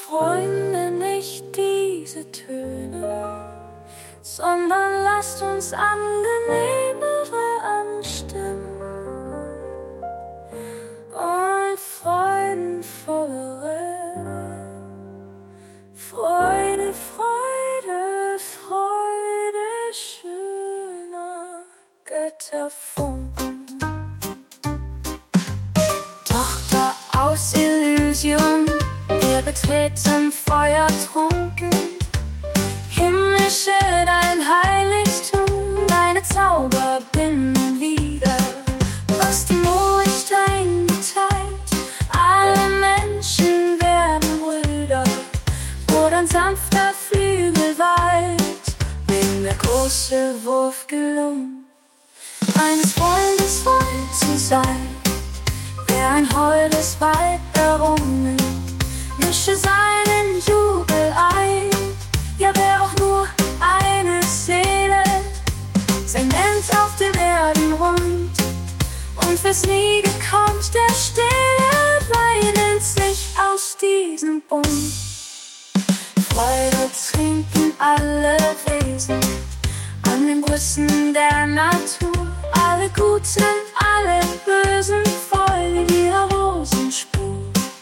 Freunde, nicht diese Töne, sondern lasst uns angenehmere anstimmen und freudenvollere. Freude, Freude, Freude schöner Götterfunken. Tochter aus Illusion, wir betreten feuertrunken. Himmlische, dein Heiligtum, deine Zauber binden wieder. Was die Mond streng geteilt, alle Menschen werden Brüder. Wo dein sanfter Flügel weilt, wem der große Wurf gelungen. Eines Freundes Freund zu sein, wer ein holdes Weib errungen, mische seinen Jubel ein. Ja, wer auch nur eine Seele, sein End auf dem Erdenrund. Und wer's nie gekonnt, der Stille weinet sich aus diesem Bund. Freude trinken alle Wesen an den Brüsten der Natur. Alle Guten, alle Bösen folgen ihrer Rosenspur.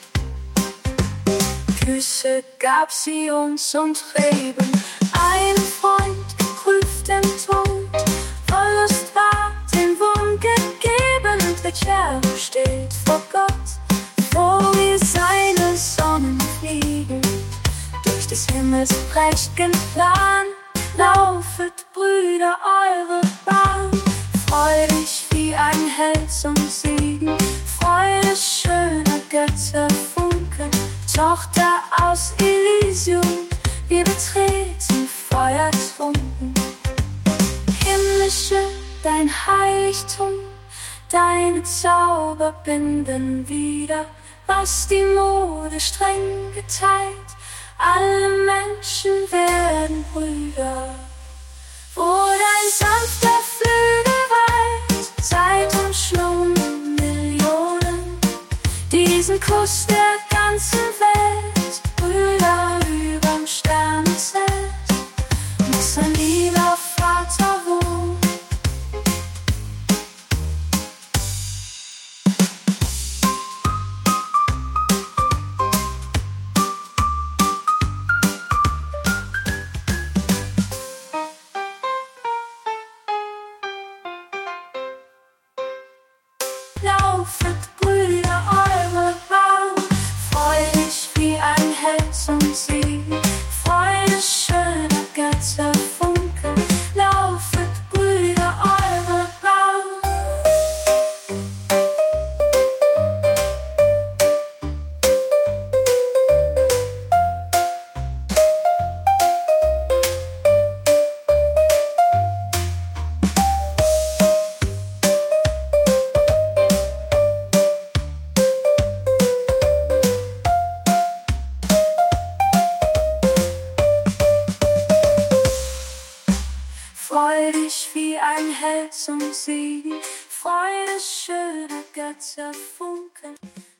Küsse gab sie uns und Reben, einen Freund geprüft im Tod. Verlust war den Wurm gegeben, und der Cherub steht vor Gott. Wo wie seine Sonnen fliegen, durch des Himmels prächtigen Plan, laufet, Brüder, eure Bahn. Freudig wie ein Held zum Siegen, Freude schöner Götterfunken. Tochter aus Elysium, wir betreten feuertrunken. Himmlische, dein Heiligtum, deine Zauber binden wieder. Was die Mode streng geteilt, alle Menschen werden Brüder. Wo dein sanfter Flügel weilt, seit umschlungen Millionen, diesen Kuss der ganzen Welt, Brüder überm Sternenzelt, muss ein lieber Vater wohnen. Laufet, Brüder, eure Bahn, freudig wie ein Held zum Siegen, Freude schöner Götterfunken. Laufet, Brüder, eure Bahn. Freudig wie ein Held zum Siegen, Freude schöner Götterfunken.